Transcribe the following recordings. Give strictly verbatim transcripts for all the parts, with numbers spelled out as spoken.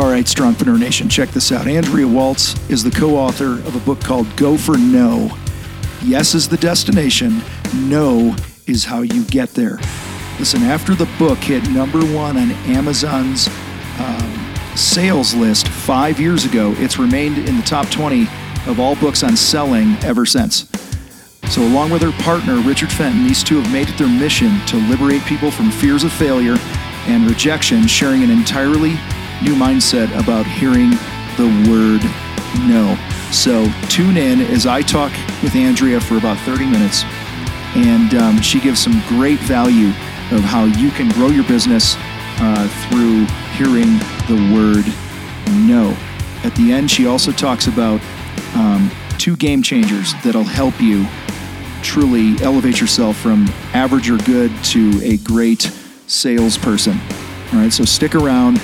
All right, Strongpreneur Nation, check this out. Andrea Waltz is the co-author of a book called Go for No. Yes is the destination. No is how you get there. Listen, after the book hit number one on Amazon's um, sales list five years ago, it's remained in the top twenty of all books on selling ever since. So along with her partner, Richard Fenton, these two have made it their mission to liberate people from fears of failure and rejection, sharing an entirely new mindset about hearing the word no. So tune in as I talk with Andrea for about thirty minutes, and um, she gives some great value of how you can grow your business uh, through hearing the word no. At the end, she also talks about um, two game changers that'll help you truly elevate yourself from average or good to a great salesperson. All right, so stick around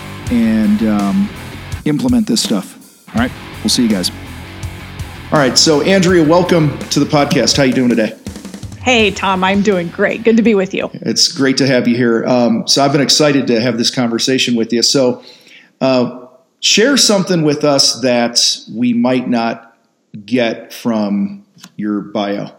and um, implement this stuff. All right, we'll see you guys. All right, so Andrea, welcome to the podcast. How you doing today? Hey, Tom, I'm doing great. Good to be with you. It's great to have you here. Um, so I've been excited to have this conversation with you. So uh, share something with us that we might not get from your bio.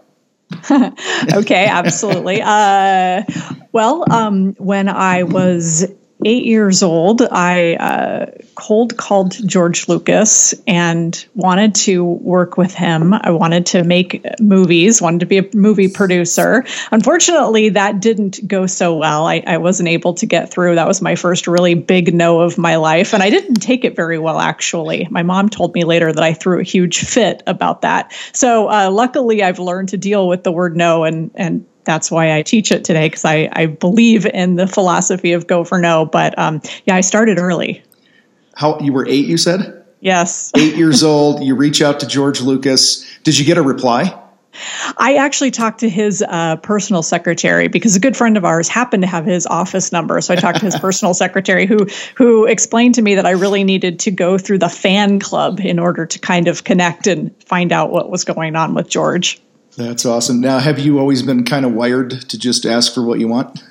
Okay, absolutely. Uh, well, um, when I was eight years old, I uh, cold called George Lucas and wanted to work with him. I wanted to make movies, wanted to be a movie producer. Unfortunately, that didn't go so well. I, I wasn't able to get through. That was my first really big no of my life. And I didn't take it very well, actually. My mom told me later that I threw a huge fit about that. So uh, luckily, I've learned to deal with the word no, and and that's why I teach it today, because I, I believe in the philosophy of go for no. But um, yeah, I started early. How you were eight, you said? Yes. Eight years old. You reach out to George Lucas. Did you get a reply? I actually talked to his uh, personal secretary, because a good friend of ours happened to have his office number. So I talked to his personal secretary, who who explained to me that I really needed to go through the fan club in order to kind of connect and find out what was going on with George. That's awesome. Now, have you always been kind of wired to just ask for what you want?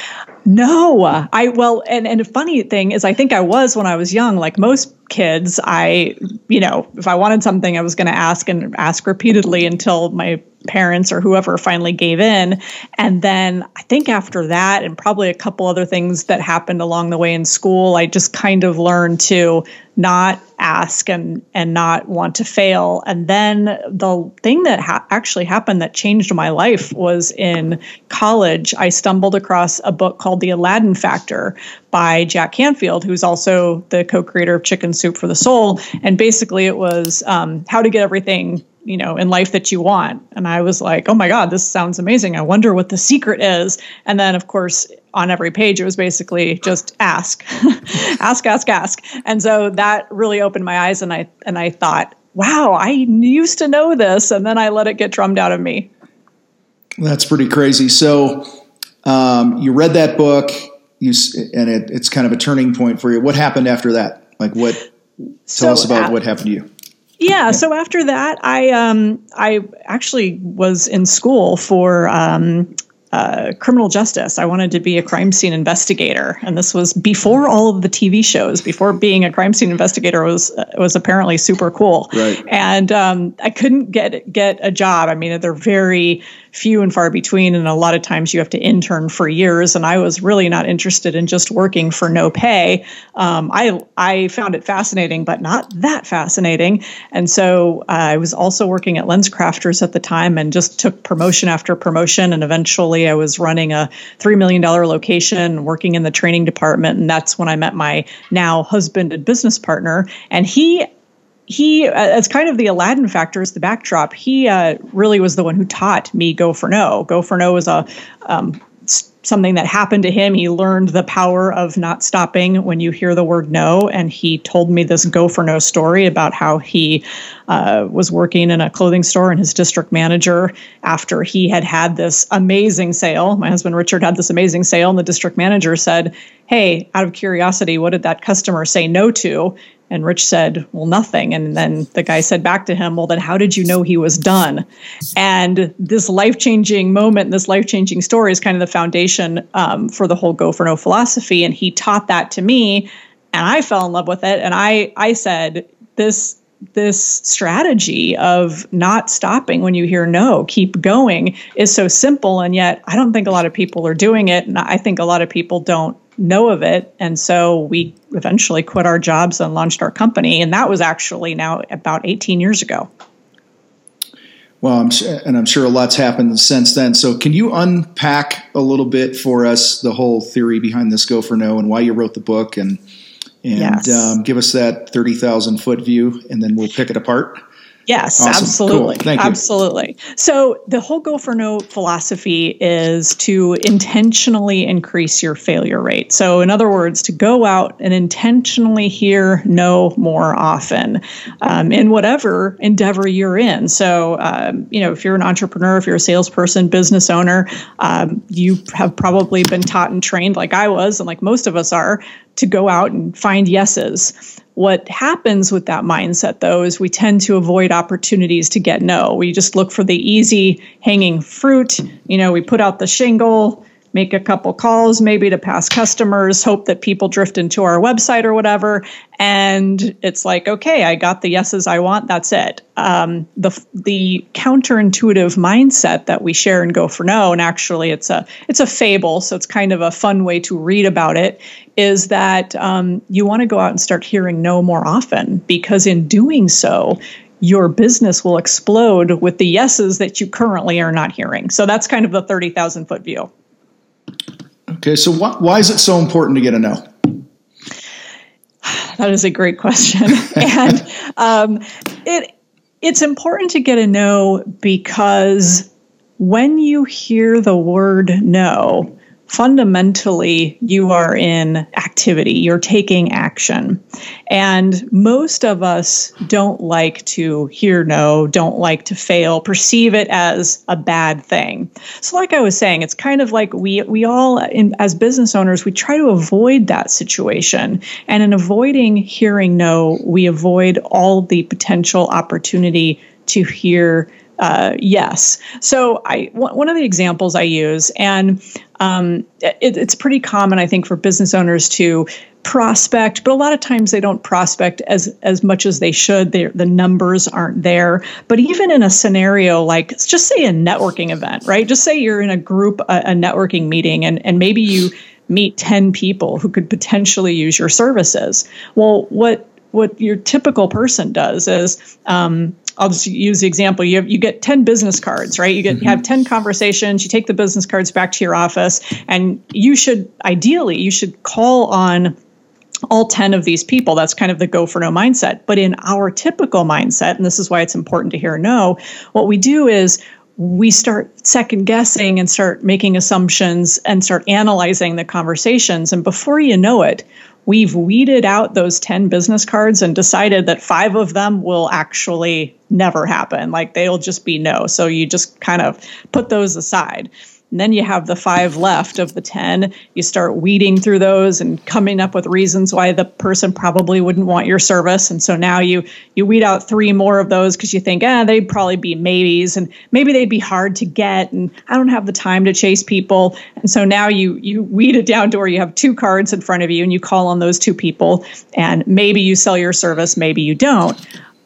No, I, well, and, and a funny thing is, I think I was when I was young, like most kids. I, you know, if I wanted something, I was going to ask and ask repeatedly until my parents or whoever finally gave in. And then I think after that, and probably a couple other things that happened along the way in school, I just kind of learned to not ask and and not want to fail. And then the thing that ha- actually happened that changed my life was in college. I stumbled across a book called The Aladdin Factor by Jack Canfield, who's also the co-creator of Chicken Soup for the Soul. And basically it was um, how to get everything, you know, in life that you want. And I was like, oh my God, this sounds amazing. I wonder what the secret is. And then, of course, on every page, it was basically just ask, ask, ask, ask. And so that really opened my eyes. And I and I thought, wow, I used to know this. And then I let it get drummed out of me. That's pretty crazy. So um, you read that book, you and it, it's kind of a turning point for you. What happened after that? Like what? Tell so, us about uh, what happened to you. Yeah. So after that, I um, I actually was in school for um, uh, criminal justice. I wanted to be a crime scene investigator, and this was before all of the T V shows. Before being a crime scene investigator was uh, was apparently super cool. Right. And um, I couldn't get get a job. I mean, they're very few and far between, and a lot of times you have to intern for years. And I was really not interested in just working for no pay. Um, I I found it fascinating, but not that fascinating. And so uh, I was also working at LensCrafters at the time, and just took promotion after promotion. And eventually, I was running a three million dollars location, working in the training department, and that's when I met my now husband and business partner. And he. He, as kind of the Aladdin factor as the backdrop, he uh, really was the one who taught me Go for No. Go for No was a um, something that happened to him. He learned the power of not stopping when you hear the word no. And he told me this Go for No story about how he uh, was working in a clothing store, and his district manager, after he had had this amazing sale, my husband Richard had this amazing sale, and the district manager said, hey, out of curiosity, what did that customer say no to? And Rich said, well, nothing. And then the guy said back to him, well, then how did you know he was done? And this life-changing moment, this life-changing story is kind of the foundation um, for the whole Go for No philosophy. And he taught that to me. And I fell in love with it. And I, I said, this, this strategy of not stopping when you hear no, keep going, is so simple. And yet I don't think a lot of people are doing it. And I think a lot of people don't know of it. And so we eventually quit our jobs and launched our company. And that was actually now about eighteen years ago. Well, I'm, and I'm sure a lot's happened since then. So can you unpack a little bit for us the whole theory behind this Go for No and why you wrote the book, and and yes. um, give us that thirty thousand foot view, and then we'll pick it apart? Yes, awesome. absolutely. Cool. Thank you. Absolutely. So the whole Go for No philosophy is to intentionally increase your failure rate. So in other words, to go out and intentionally hear no more often um, in whatever endeavor you're in. So, um, you know, if you're an entrepreneur, if you're a salesperson, business owner, um, you have probably been taught and trained, like I was, and like most of us are, to go out and find yeses. What happens with that mindset, though, is we tend to avoid opportunities to get no. We just look for the easy hanging fruit. You know, we put out the shingle, make a couple calls, maybe to past customers, hope that people drift into our website or whatever. And it's like, okay, I got the yeses I want. That's it. Um, the the counterintuitive mindset that we share in Go for No, and actually it's a it's a fable, so it's kind of a fun way to read about it, is that um, you want to go out and start hearing no more often, because in doing so, your business will explode with the yeses that you currently are not hearing. So that's kind of the thirty thousand foot view. Okay, so wh- why is it so important to get a no? That is a great question. and um, it it's important to get a no because when you hear the word no, fundamentally, you are in activity. You're taking action. And most of us don't like to hear no, don't like to fail, perceive it as a bad thing. So like I was saying, it's kind of like we we all, in, as business owners, we try to avoid that situation. And in avoiding hearing no, we avoid all the potential opportunity to hear Uh, yes. So I, w- one of the examples I use, and um, it, it's pretty common, I think, for business owners to prospect, but a lot of times they don't prospect as, as much as they should. They're, the numbers aren't there. But even in a scenario like, just say a networking event, right? Just say you're in a group, a, a networking meeting, and, and maybe you meet ten people who could potentially use your services. Well, what what your typical person does is, um, I'll just use the example. You have, you get ten business cards, right? You get mm-hmm. you have ten conversations. You take the business cards back to your office, and you should ideally you should call on all ten of these people. That's kind of the Go for No mindset. But in our typical mindset, and this is why it's important to hear no, what we do is we start second guessing and start making assumptions and start analyzing the conversations. And before you know it, we've weeded out those ten business cards and decided that five of them will actually never happen. Like they'll just be no. So you just kind of put those aside. And then you have the five left of the ten. You start weeding through those and coming up with reasons why the person probably wouldn't want your service. And so now you you weed out three more of those because you think, ah, they'd probably be maybes, and maybe they'd be hard to get, and I don't have the time to chase people. And so now you you weed it down to where you have two cards in front of you, and you call on those two people, and maybe you sell your service, maybe you don't.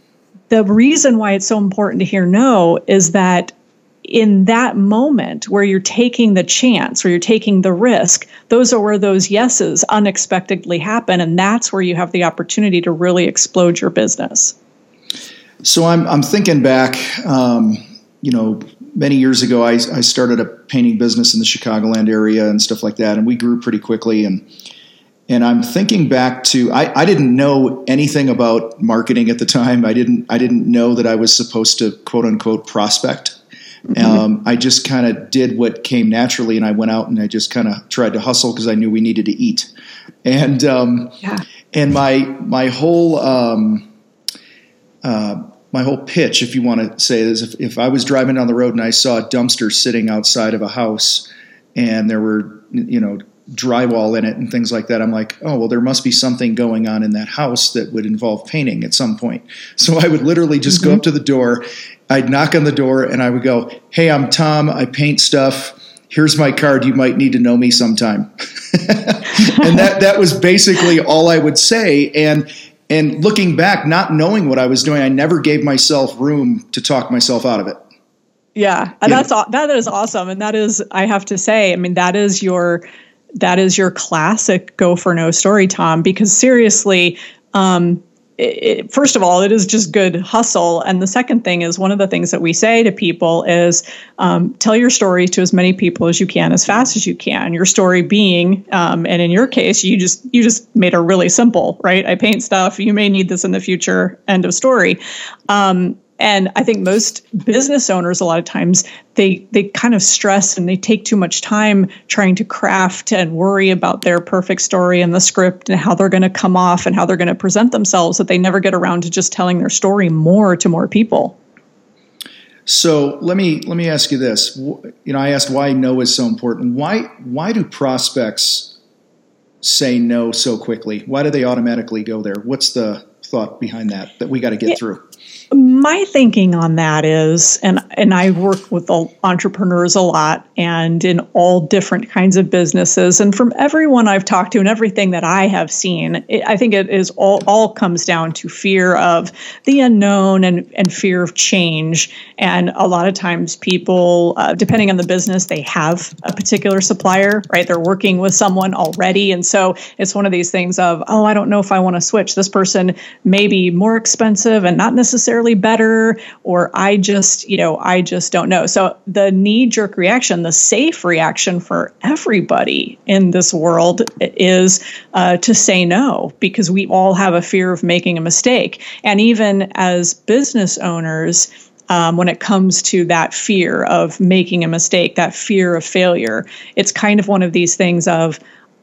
The reason why it's so important to hear no is that in that moment where you're taking the chance, where you're taking the risk, those are where those yeses unexpectedly happen. And that's where you have the opportunity to really explode your business. So I'm I'm thinking back, um, you know, many years ago, I, I started a painting business in the Chicagoland area and stuff like that. And we grew pretty quickly. And And I'm thinking back to, I, I didn't know anything about marketing at the time. I didn't I didn't know that I was supposed to, quote unquote, prospect. Um, I just kind of did what came naturally, and I went out and I just kind of tried to hustle because I knew we needed to eat. And um, yeah. and my my whole um, uh, my whole pitch, if you want to say, is if, if I was driving down the road and I saw a dumpster sitting outside of a house, and there were you know drywall in it and things like that, I'm like, oh well, there must be something going on in that house that would involve painting at some point. So I would literally just mm-hmm. go up to the door. I'd knock on the door and I would go, hey, I'm Tom. I paint stuff. Here's my card. You might need to know me sometime. And that, that was basically all I would say. And, and looking back, not knowing what I was doing, I never gave myself room to talk myself out of it. Yeah, and that's that is awesome. And that is, I have to say, I mean, that is your that is your classic go for no story, Tom, because seriously, um, it, it, first of all, it is just good hustle. And the second thing is, one of the things that we say to people is um, tell your story to as many people as you can, as fast as you can. Your story being, um, and in your case, you just you just made it really simple, right? I paint stuff. You may need this in the future. End of story. Um, And I think most business owners, a lot of times, they they kind of stress and they take too much time trying to craft and worry about their perfect story and the script and how they're going to come off and how they're going to present themselves, that they never get around to just telling their story more to more people. So let me let me ask you this. You know, I asked why no is so important. Why why do prospects say no so quickly? Why do they automatically go there? What's the thought behind that that we got to get yeah. through? My thinking on that is, and and I work with entrepreneurs a lot and in all different kinds of businesses, and from everyone I've talked to and everything that I have seen, it, I think it is all all comes down to fear of the unknown and, and fear of change. And a lot of times people, uh, depending on the business, they have a particular supplier, right? They're working with someone already. And so it's one of these things of, oh, I don't know if I want to switch. This person may be more expensive and not necessarily better, or I just, you know, I just don't know. So the knee-jerk reaction, the safe reaction for everybody in this world is uh, to say no, because we all have a fear of making a mistake. And even as business owners, um, when it comes to that fear of making a mistake, that fear of failure, it's kind of one of these things of,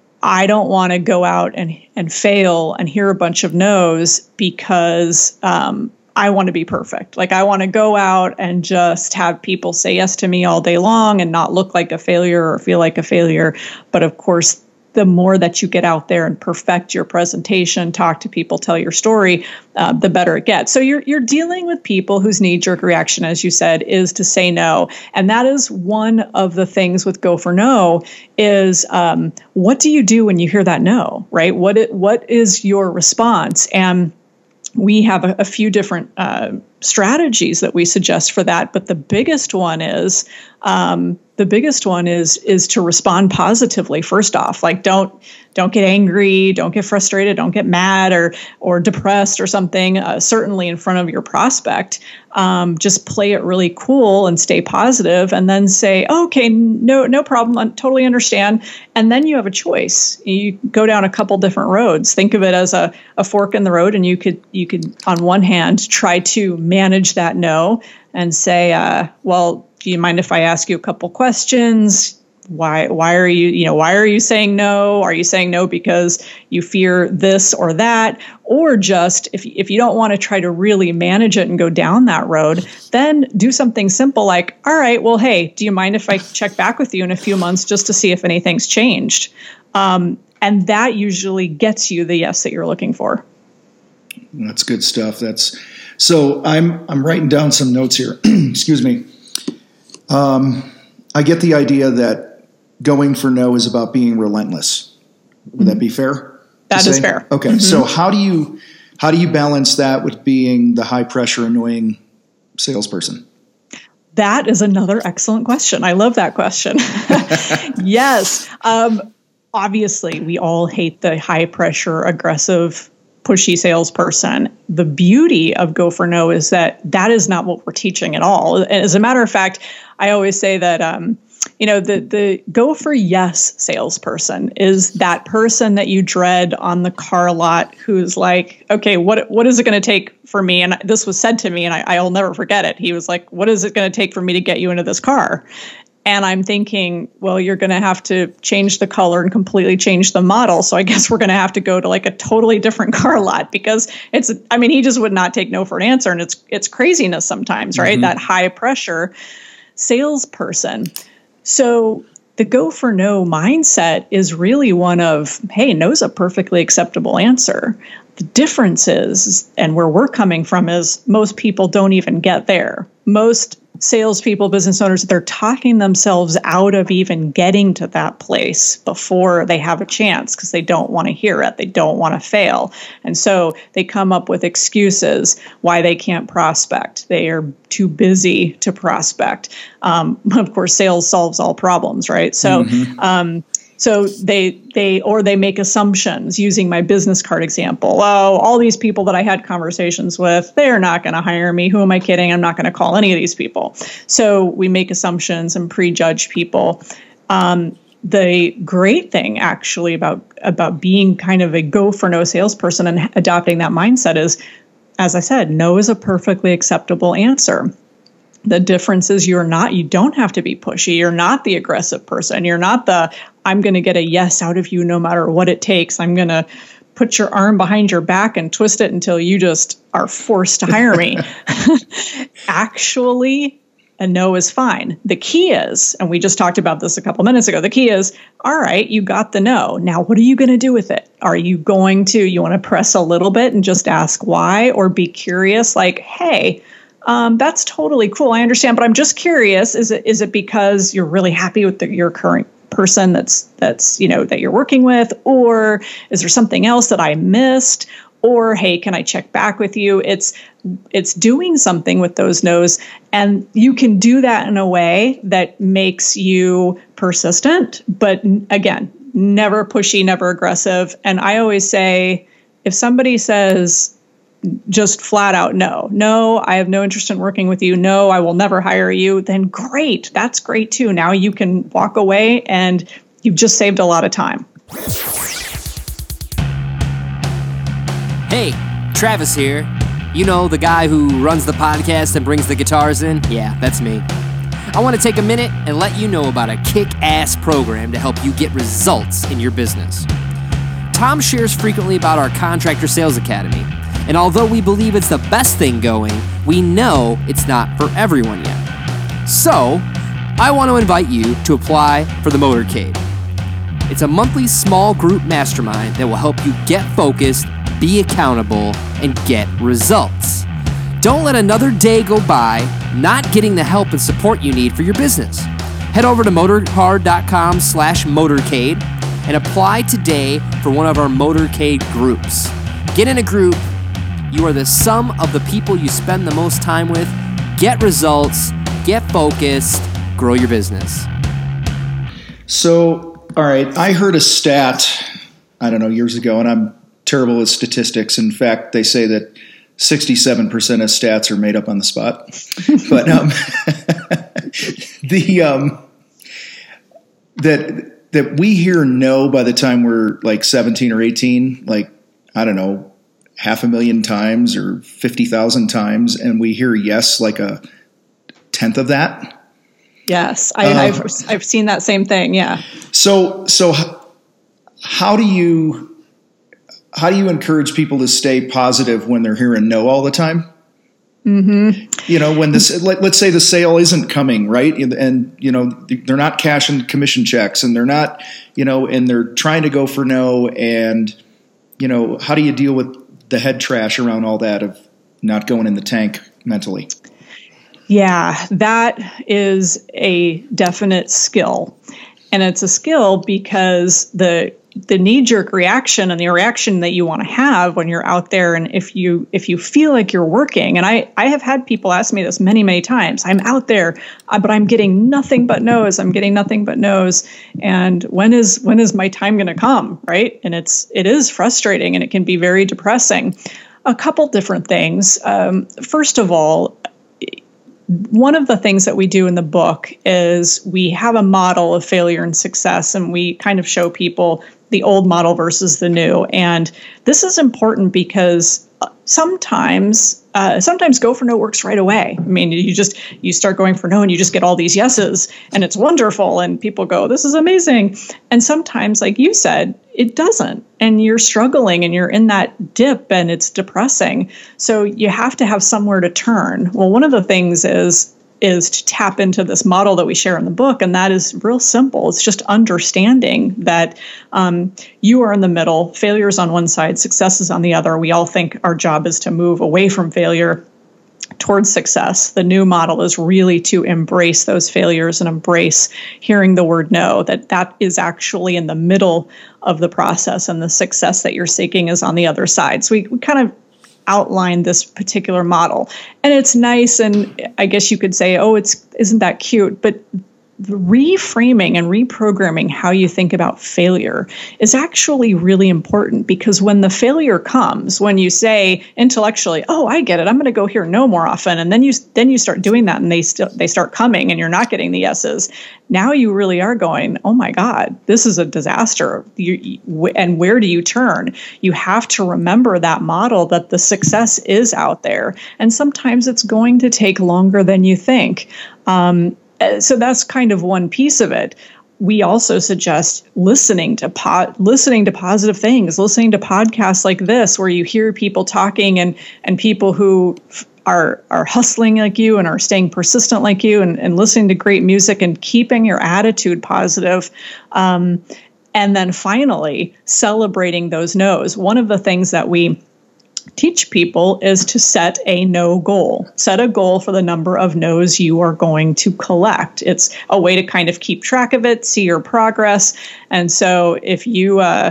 I don't want to go out and, and fail and hear a bunch of no's because um, I want to be perfect. Like, I want to go out and just have people say yes to me all day long and not look like a failure or feel like a failure. But of course, the more that you get out there and perfect your presentation, talk to people, tell your story, uh, the better it gets. So you're you're dealing with people whose knee-jerk reaction, as you said, is to say no. And that is one of the things with Go for No is um, what do you do when you hear that no, right? What it, what is your response? And we have a, a few different uh, strategies that we suggest for that, but the biggest one is um, the biggest one is is to respond positively. First off, like don't don't get angry, don't get frustrated, don't get mad or or depressed or something. Uh, certainly in front of your prospect, um, just play it really cool and stay positive, and then say, oh, "Okay, no no problem, I totally understand." And then you have a choice. You go down a couple different roads. Think of it as a a fork in the road, and you could you could on one hand try to manage that no and say, uh, well, do you mind if I ask you a couple questions? Why why are you, you know, why are you saying no? Are you saying no because you fear this or that? Or just if, if you don't want to try to really manage it and go down that road, then do something simple like, all right, well, hey, do you mind if I check back with you in a few months just to see if anything's changed? Um, and that usually gets you the yes that you're looking for. That's good stuff. That's so I'm I'm writing down some notes here. Excuse me. Um, I get the idea that going for no is about being relentless. Would mm-hmm. that be fair? That is fair. Okay. Mm-hmm. So how do you how do you balance that with being the high pressure, annoying salesperson? That is another excellent question. I love that question. Yes. Um, obviously, we all hate the high pressure, aggressive, pushy salesperson. The beauty of Go for No is that that is not what we're teaching at all. As a matter of fact, I always say that, um, you know, the the Go for Yes salesperson is that person that you dread on the car lot who's like, okay, what what is it going to take for me? And this was said to me, and I, I'll never forget it. He was like, what is it going to take for me to get you into this car? And I'm thinking, well, you're going to have to change the color and completely change the model. So I guess we're going to have to go to like a totally different car lot because it's, I mean, he just would not take no for an answer. And it's, it's craziness sometimes, right? Mm-hmm. That high pressure salesperson. So the Go for No mindset is really one of, hey, no's a perfectly acceptable answer. The difference is, and where we're coming from is, most people don't even get there. Most salespeople, business owners, they're talking themselves out of even getting to that place before they have a chance because they don't want to hear it. They don't want to fail. And so they come up with excuses why they can't prospect. They are too busy to prospect. Um, of course, sales solves all problems, right? So, mm-hmm. um, So they they or they make assumptions, using my business card example. Oh, all these people that I had conversations with, they're not going to hire me. Who am I kidding? I'm not going to call any of these people. So we make assumptions and prejudge people. Um, the great thing actually about about being kind of a go for no salesperson and adopting that mindset is, as I said, no is a perfectly acceptable answer. The difference is you're not, you don't have to be pushy. You're not the aggressive person. You're not the, I'm going to get a yes out of you no matter what it takes. I'm going to put your arm behind your back and twist it until you just are forced to hire me. Actually, a no is fine. The key is, and we just talked about this a couple minutes ago, the key is, all right, you got the no. Now, what are you going to do with it? Are you going to, you want to press a little bit and just ask why, or be curious like, hey, Um, that's totally cool. I understand, but I'm just curious. Is it is it because you're really happy with the, your current person that's that's you know that you're working with, or is there something else that I missed? Or hey, can I check back with you? It's it's doing something with those no's, and you can do that in a way that makes you persistent. But again, never pushy, never aggressive. And I always say, if somebody says just flat out no, no, I have no interest in working with you, no, I will never hire you, then great. That's great too. Now you can walk away and you've just saved a lot of time. Hey, Travis here. You know, the guy who runs the podcast and brings the guitars in? Yeah, that's me. I want to take a minute and let you know about a kick-ass program to help you get results in your business. Tom shares frequently about our Contractor Sales Academy. And although we believe it's the best thing going, we know it's not for everyone yet. So, I want to invite you to apply for the Motorcade. It's a monthly small group mastermind that will help you get focused, be accountable, and get results. Don't let another day go by not getting the help and support you need for your business. Head over to motorhard.com slash motorcade and apply today for one of our Motorcade groups. Get in a group. You are the sum of the people you spend the most time with. Get results, get focused, grow your business. So, all right, I heard a stat, I don't know, years ago, and I'm terrible with statistics. In fact, they say that sixty-seven percent of stats are made up on the spot. But um, the um, that that we hear no by the time we're like seventeen or eighteen, like, I don't know, half a million times or fifty thousand times, and we hear yes like a tenth of that. Yes, I, uh, I've I've seen that same thing. Yeah. So so how do you how do you encourage people to stay positive when they're hearing no all the time? Mm-hmm. You know, when this, let, let's say the sale isn't coming, right? And, and, you know, they're not cashing commission checks, and they're not, you know, and they're trying to go for no. And, you know, how do you deal with the head trash around all that of not going in the tank mentally? Yeah, that is a definite skill. And it's a skill because the the knee-jerk reaction and the reaction that you want to have when you're out there, and if you if you feel like you're working, and I, I have had people ask me this many, many times, I'm out there, uh, but I'm getting nothing but no's. I'm getting nothing but no's. And when is when is my time going to come, right? And it's it is frustrating, and it can be very depressing. A couple different things. Um, first of all, one of the things that we do in the book is we have a model of failure and success, and we kind of show people the old model versus the new. And this is important because sometimes uh, sometimes go for no works right away. I mean, you just you start going for no and you just get all these yeses, and it's wonderful, and people go, this is amazing. And sometimes, like you said, it doesn't, and you're struggling and you're in that dip and it's depressing. So you have to have somewhere to turn. Well, one of the things is is to tap into this model that we share in the book. And that is real simple. It's just understanding that um, you are in the middle, failure is on one side, success is on the other. We all think our job is to move away from failure towards success. The new model is really to embrace those failures and embrace hearing the word no, that that is actually in the middle of the process, and the success that you're seeking is on the other side. So we, we kind of outline this particular model, and it's nice. And I guess you could say, oh, it's isn't that cute? But reframing and reprogramming how you think about failure is actually really important, because when the failure comes, when you say intellectually, oh, I get it, I'm going to go hear no more often, and then you then you start doing that, and they still they start coming, and you're not getting the yeses. Now you really are going, oh my God, this is a disaster. You, you, and where do you turn? You have to remember that model, that the success is out there, and sometimes it's going to take longer than you think. Um, So that's kind of one piece of it. We also suggest listening to po- listening to positive things, listening to podcasts like this, where you hear people talking and and people who f- are are hustling like you and are staying persistent like you, and, and listening to great music and keeping your attitude positive. Um, and then finally, celebrating those no's. One of the things that we teach people is to set a no goal. Set a goal for the number of no's you are going to collect. It's a way to kind of keep track of it, see your progress. And so if you uh,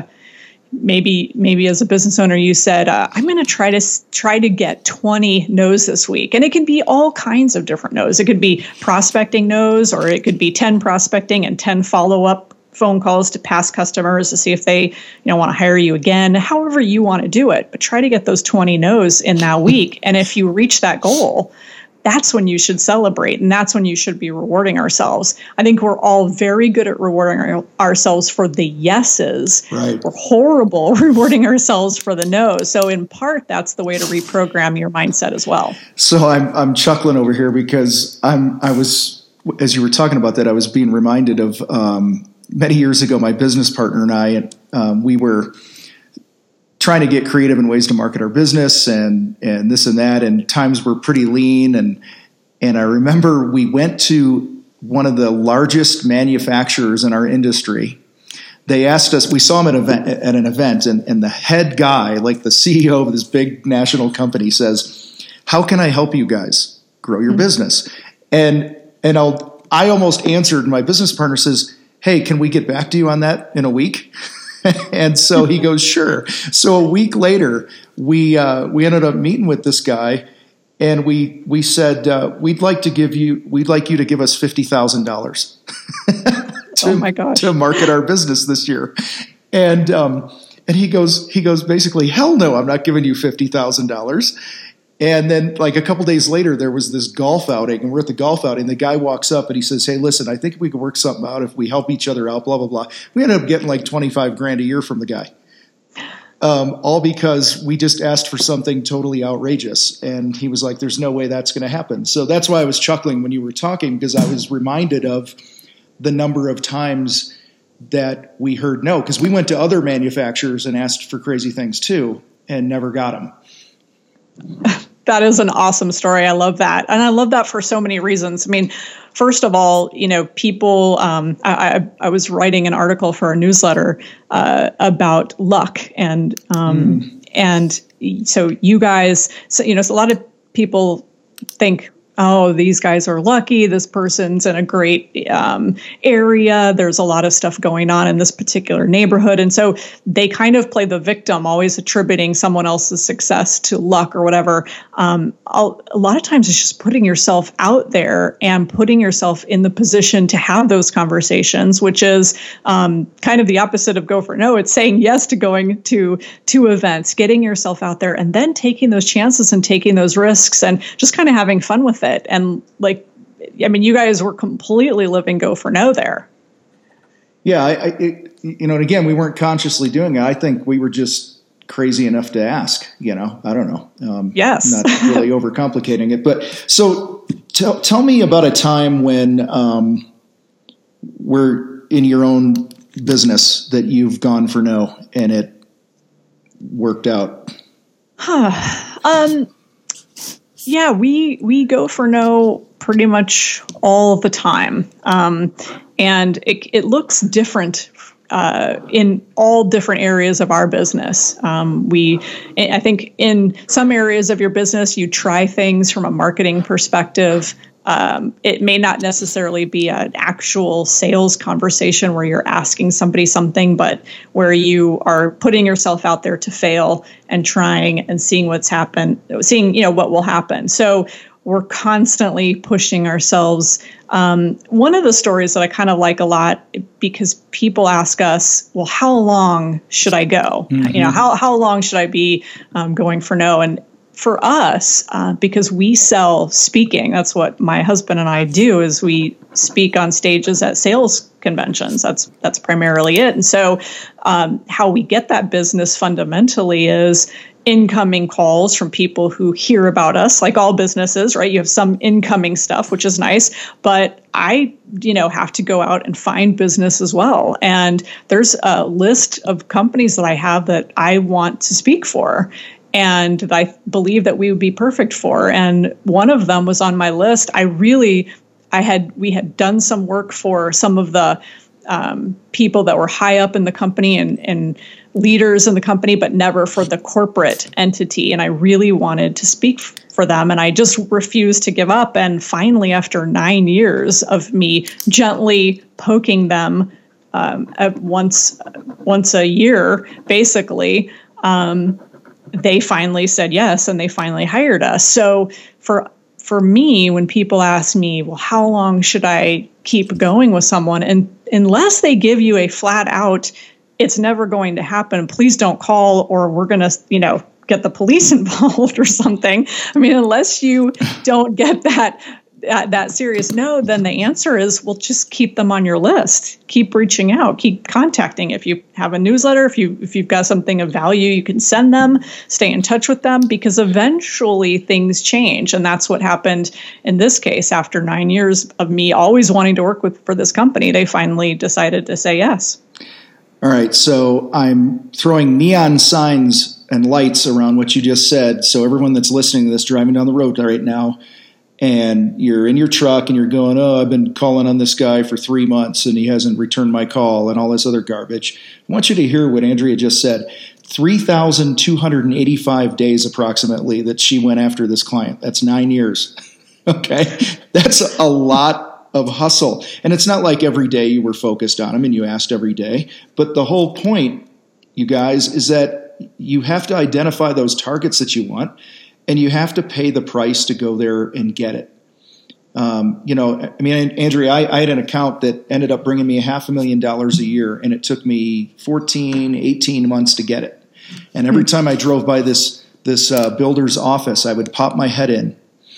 maybe maybe as a business owner, you said, uh, I'm going to try to try to get twenty no's this week. And it can be all kinds of different no's. It could be prospecting no's, or it could be ten prospecting and ten follow-up phone calls to past customers to see if they, you know, want to hire you again, however you want to do it. But try to get those twenty no's in that week. And if you reach that goal, that's when you should celebrate. And that's when you should be rewarding ourselves. I think we're all very good at rewarding our, ourselves for the yeses. Right. We're horrible rewarding ourselves for the no's. So in part, that's the way to reprogram your mindset as well. So I'm I'm chuckling over here because I'm I was, as you were talking about that, I was being reminded of um, many years ago, my business partner and I, um, we were trying to get creative in ways to market our business and, and this and that. And times were pretty lean. And, and I remember we went to one of the largest manufacturers in our industry. They asked us, we saw him at, event, at an event, and, and the head guy, like the C E O of this big national company, says, how can I help you guys grow your mm-hmm. business? And, and I'll, I almost answered, my business partner says, hey, can we get back to you on that in a week? And so he goes, sure. So a week later, we uh, we ended up meeting with this guy, and we we said uh, we'd like to give you we'd like you to give us fifty thousand dollars to oh my gosh. to market our business this year. And um, and he goes he goes basically, hell no, I'm not giving you fifty thousand dollars. And then like a couple days later, there was this golf outing, and we're at the golf outing. The guy walks up and he says, hey, listen, I think we could work something out if we help each other out, blah, blah, blah. We ended up getting like twenty-five grand a year from the guy. Um, all because we just asked for something totally outrageous. And he was like, there's no way that's going to happen. So that's why I was chuckling when you were talking, because I was reminded of the number of times that we heard no, because we went to other manufacturers and asked for crazy things too and never got them. That is an awesome story. I love that. And I love that for so many reasons. I mean, first of all, you know, people, um, I, I, I was writing an article for a newsletter uh, about luck. And, um, mm. and so you guys, so, you know, so a lot of people think, oh, these guys are lucky. This person's in a great um, area. There's a lot of stuff going on in this particular neighborhood. And so they kind of play the victim, always attributing someone else's success to luck or whatever. Um, I'll, a lot of times it's just putting yourself out there and putting yourself in the position to have those conversations, which is um, kind of the opposite of go for no. It's saying yes to going to, to events, getting yourself out there, and then taking those chances and taking those risks and just kind of having fun with it. It. And like, I mean, you guys were completely living go for no there. Yeah. I, I it, you know, and again, we weren't consciously doing it. I think we were just crazy enough to ask, you know, I don't know. Um, yes. Not really overcomplicating it, but so tell, tell me about a time when um, we're in your own business that you've gone for no and it worked out. Huh. Um, Yeah, we we go for no pretty much all the time, um, and it it looks different uh, in all different areas of our business. Um, we, I think, in some areas of your business, you try things from a marketing perspective. Um, it may not necessarily be an actual sales conversation where you're asking somebody something, but where you are putting yourself out there to fail and trying and seeing what's happened, seeing, you know, what will happen. So we're constantly pushing ourselves. Um, one of the stories that I kind of like a lot, because people ask us, well, how long should I go? Mm-hmm. You know, how, how long should I be um, going for no? And for us, uh, because we sell speaking, that's what my husband and I do, is we speak on stages at sales conventions. That's that's primarily it. And so um, how we get that business fundamentally is incoming calls from people who hear about us, like all businesses, right? You have some incoming stuff, which is nice, but I, you know, have to go out and find business as well. And there's a list of companies that I have that I want to speak for, and that I believe that we would be perfect for. And one of them was on my list. I really, I had, we had done some work for some of the um, people that were high up in the company and, and leaders in the company, but never for the corporate entity. And I really wanted to speak f- for them. And I just refused to give up. And finally, after nine years of me gently poking them um, at once, once a year, basically, um, they finally said yes, and they finally hired us. So for for me, when people ask me, well, how long should I keep going with someone? And unless they give you a flat out, it's never going to happen, please don't call, or we're going to, you know, get the police involved or something. I mean, unless you don't get that that, that serious no, then the answer is, well, just keep them on your list. Keep reaching out. Keep contacting. If you have a newsletter, if you if you've got something of value, you can send them. Stay in touch with them, because eventually things change, and that's what happened in this case. After nine years of me always wanting to work with for this company, they finally decided to say yes. All right, so I'm throwing neon signs and lights around what you just said. So everyone that's listening to this, driving down the road right now, and you're in your truck and you're going, oh, I've been calling on this guy for three months and he hasn't returned my call and all this other garbage. I want you to hear what Andrea just said. three thousand two hundred eighty-five days approximately that she went after this client. That's nine years. Okay. That's a lot of hustle. And it's not like every day you were focused on them and you asked every day. But the whole point, you guys, is that you have to identify those targets that you want, and you have to pay the price to go there and get it. Um, you know, I mean, Andrea, I, I had an account that ended up bringing me a half a million dollars a year, and it took me fourteen, eighteen months to get it. And every time I drove by this this uh, builder's office, I would pop my head in,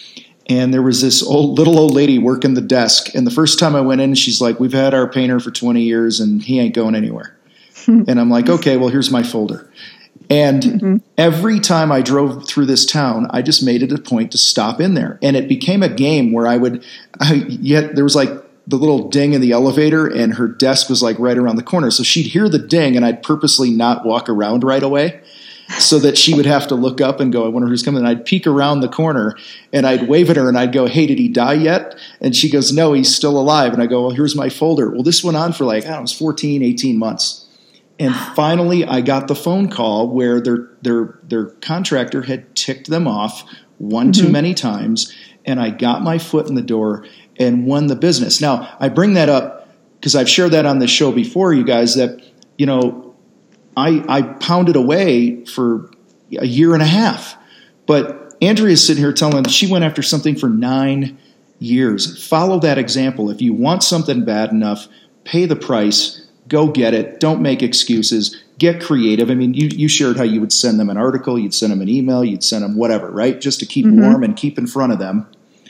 and there was this old little old lady working the desk. And the first time I went in, she's like, "We've had our painter for twenty years, and he ain't going anywhere." And I'm like, "Okay, well, here's my folder." And mm-hmm. every time I drove through this town, I just made it a point to stop in there. And it became a game where I would, I, yet there was like the little ding in the elevator, and her desk was like right around the corner. So she'd hear the ding, and I'd purposely not walk around right away so that she would have to look up and go, I wonder who's coming. And I'd peek around the corner, and I'd wave at her, and I'd go, hey, did he die yet? And she goes, no, he's still alive. And I go, well, here's my folder. Well, this went on for like, I don't know, it was fourteen, eighteen months. And finally, I got the phone call where their their their contractor had ticked them off one mm-hmm. too many times, and I got my foot in the door and won the business. Now, I bring that up because I've shared that on this show before, you guys, that, you know, I, I pounded away for a year and a half. But Andrea's sitting here telling them she went after something for nine years. Follow that example. If you want something bad enough, pay the price. Go get it. Don't make excuses. Get creative. I mean, you, you shared how you would send them an article, you'd send them an email, you'd send them whatever, right? Just to keep mm-hmm. warm and keep in front of them.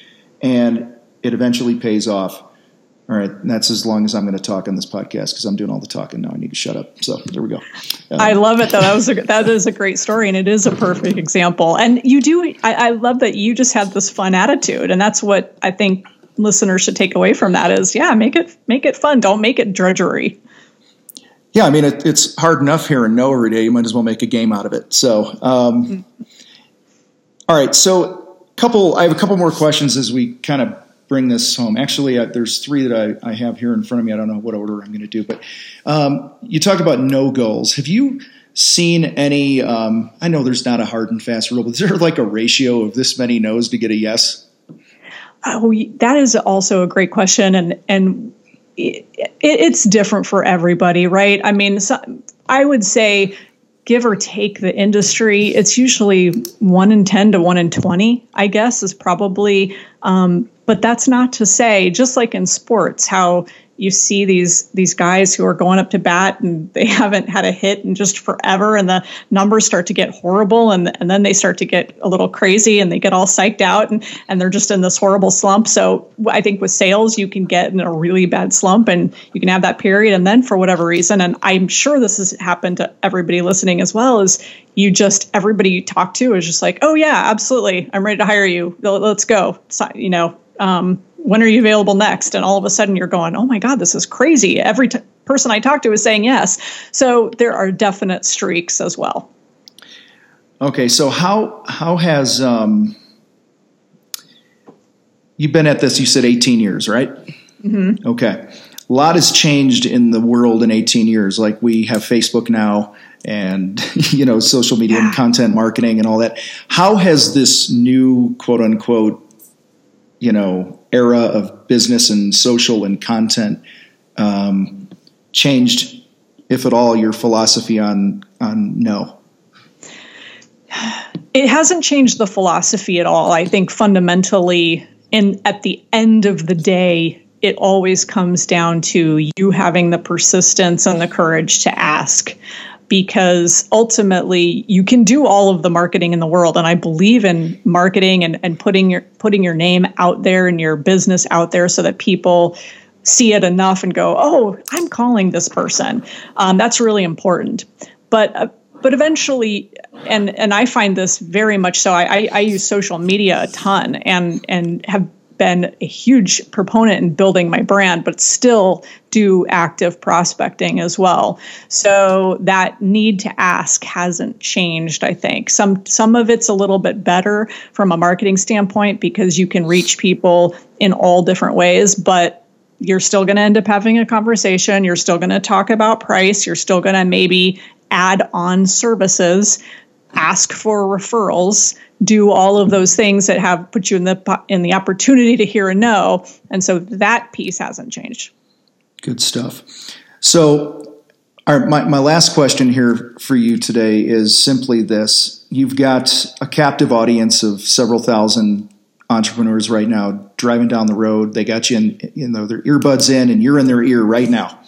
And it eventually pays off. All right. And that's as long as I'm going to talk on this podcast, because I'm doing all the talking now. I need to shut up. So there we go. Um, I love it, though. That was a, that is a great story, and it is a perfect example. And you do, I, I love that you just had this fun attitude. And that's what I think listeners should take away from that is, yeah, make it, make it fun. Don't make it drudgery. Yeah, I mean, it, it's hard enough hearing no every day. You might as well make a game out of it. So, um, mm-hmm. all right. So couple. I have a couple more questions as we kind of bring this home. Actually, uh, there's three that I, I have here in front of me. I don't know what order I'm going to do, but um, you talk about no goals. Have you seen any? Um, I know there's not a hard and fast rule, but is there like a ratio of this many no's to get a yes? Oh, that is also a great question, and and it, it, it's different for everybody, right? I mean, so, I would say, give or take the industry, it's usually one in ten to one in twenty, I guess, is probably. Um, but that's not to say, just like in sports, how you see these these guys who are going up to bat and they haven't had a hit in just forever, and the numbers start to get horrible, and, and then they start to get a little crazy and they get all psyched out, and, and they're just in this horrible slump. So I think with sales, you can get in a really bad slump and you can have that period. And then for whatever reason, and I'm sure this has happened to everybody listening as well, is you just, everybody you talk to is just like, oh yeah, absolutely, I'm ready to hire you. Let's go. So, you know, um, when are you available next? And all of a sudden you're going, oh my God, this is crazy. Every t- person I talk to is saying yes. So there are definite streaks as well. Okay. So how, how has, um, you've been at this, you said eighteen years, right? Mm-hmm. Okay. A lot has changed in the world in eighteen years. Like we have Facebook now and, you know, social media yeah. and content marketing and all that. How has this new quote unquote, you know, era of business and social and content um, changed, if at all, your philosophy on on no? It hasn't changed the philosophy at all. I think fundamentally, in at the end of the day, it always comes down to you having the persistence and the courage to ask. Because ultimately you can do all of the marketing in the world. And I believe in marketing and, and putting your putting your name out there and your business out there so that people see it enough and go, oh, I'm calling this person. Um, that's really important. But uh, but eventually, and and I find this very much so, I, I, I use social media a ton and and have been a huge proponent in building my brand, but still do active prospecting as well. So that need to ask hasn't changed, I think. Some some of it's a little bit better from a marketing standpoint because you can reach people in all different ways, but you're still going to end up having a conversation. You're still going to talk about price. You're still going to maybe add on services, ask for referrals, do all of those things that have put you in the in the opportunity to hear a no. And so that piece hasn't changed. Good stuff. So our, my, my last question here for you today is simply this. You've got a captive audience of several thousand entrepreneurs right now driving down the road. They got you in, you know, their earbuds in and you're in their ear right now.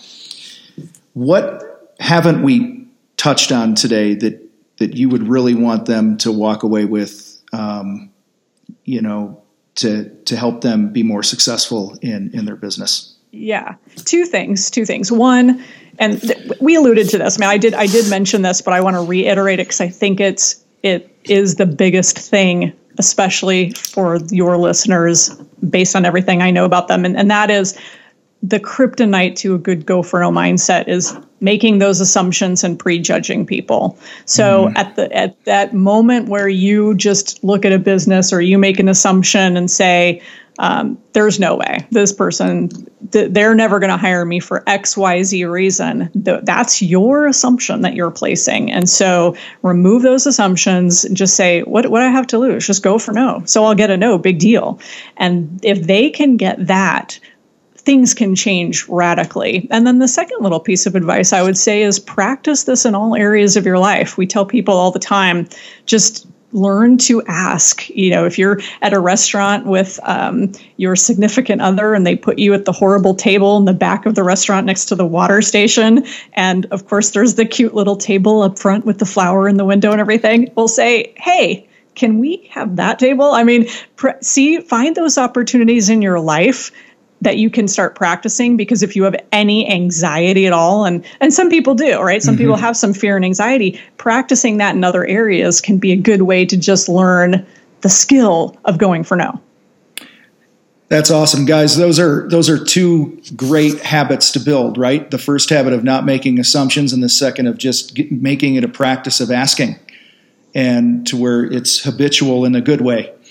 What haven't we touched on today that that you would really want them to walk away with, um, you know, to to help them be more successful in, in their business? Yeah, two things, two things. One, and th- we alluded to this. I mean, I did I did mention this, but I want to reiterate it because I think it's it is the biggest thing, especially for your listeners, based on everything I know about them, and and that is the kryptonite to a good go for no mindset is making those assumptions and prejudging people. So mm-hmm. at the at that moment where you just look at a business or you make an assumption and say, um, there's no way this person, th- they're never going to hire me for X, Y, Z reason. Th- that's your assumption that you're placing. And so remove those assumptions and just say, what, what do I have to lose? Just go for no. So I'll get a no, big deal. And if they can get that, things can change radically. And then the second little piece of advice I would say is practice this in all areas of your life. We tell people all the time, just learn to ask. You know, if you're at a restaurant with um, your significant other and they put you at the horrible table in the back of the restaurant next to the water station, and of course there's the cute little table up front with the flower in the window and everything, we'll say, hey, can we have that table? I mean, pr- see, find those opportunities in your life that you can start practicing, because if you have any anxiety at all, and, and some people do, right? Some mm-hmm. people have some fear and anxiety, practicing that in other areas can be a good way to just learn the skill of going for no. That's awesome, guys. Those are, those are two great habits to build, right? The first habit of not making assumptions, and the second of just get, making it a practice of asking, and to where it's habitual in a good way.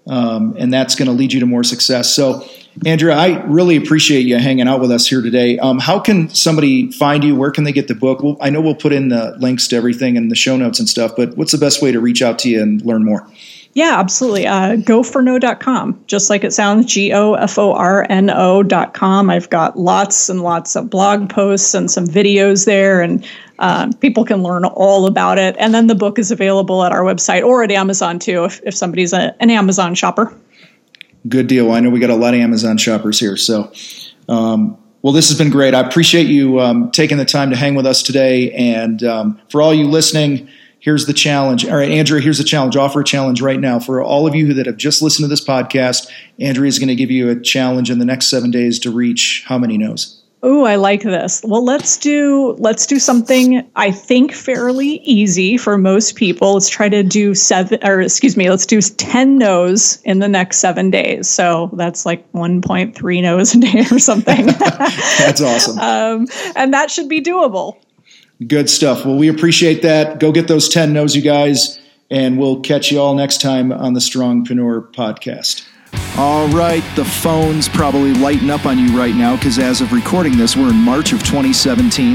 um, and that's going to lead you to more success. So, Andrea, I really appreciate you hanging out with us here today. Um, how can somebody find you? Where can they get the book? Well, I know we'll put in the links to everything in the show notes and stuff, but what's the best way to reach out to you and learn more? Yeah, absolutely. Uh, go for no dot com, just like it sounds, G O F O R N O dot com. I've got lots and lots of blog posts and some videos there, and um, people can learn all about it. And then the book is available at our website or at Amazon, too, if, if somebody's a, an Amazon shopper. Good deal. I know we got a lot of Amazon shoppers here. So, um, well, this has been great. I appreciate you um, taking the time to hang with us today. And um, for all you listening, here's the challenge. All right, Andrea, here's the challenge. Offer a challenge right now. For all of you that have just listened to this podcast, Andrea is going to give you a challenge in the next seven days to reach how many no's? Oh, I like this. Well, let's do let's do something I think fairly easy for most people. Let's try to do seven, or excuse me, let's do ten no's in the next seven days. So that's like one point three no's a day or something. That's awesome. Um, and that should be doable. Good stuff. Well, we appreciate that. Go get those ten no's, you guys, and we'll catch you all next time on the Strongpreneur podcast. All right, the phone's probably lighting up on you right now because as of recording this, we're in March of twenty seventeen,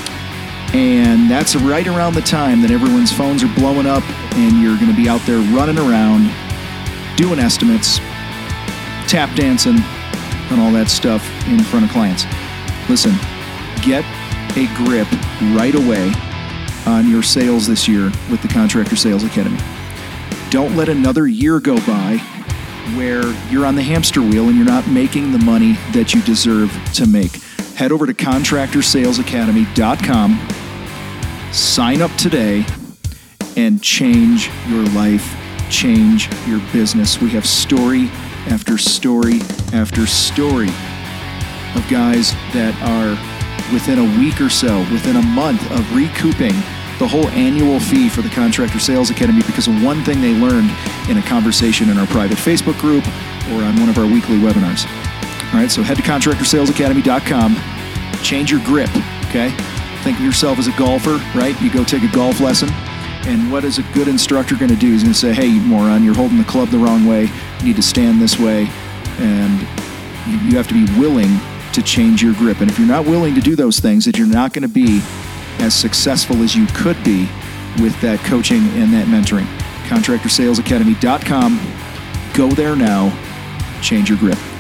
and that's right around the time that everyone's phones are blowing up and you're going to be out there running around, doing estimates, tap dancing, and all that stuff in front of clients. Listen, get a grip right away on your sales this year with the Contractor Sales Academy. Don't let another year go by where you're on the hamster wheel and you're not making the money that you deserve to make. Head over to contractor sales academy dot com, sign up today, and change your life, change your business. We have story after story after story of guys that are within a week or so, within a month of recouping the whole annual fee for the Contractor Sales Academy because of one thing they learned in a conversation in our private Facebook group or on one of our weekly webinars. All right, so head to contractor sales academy dot com, change your grip, okay? Think of yourself as a golfer, right? You go take a golf lesson, and what is a good instructor going to do? He's going to say, hey, you moron, you're holding the club the wrong way. You need to stand this way, and you have to be willing to change your grip. And if you're not willing to do those things, that you're not going to be as successful as you could be with that coaching and that mentoring. contractor sales academy dot com. Go there now. Change your grip.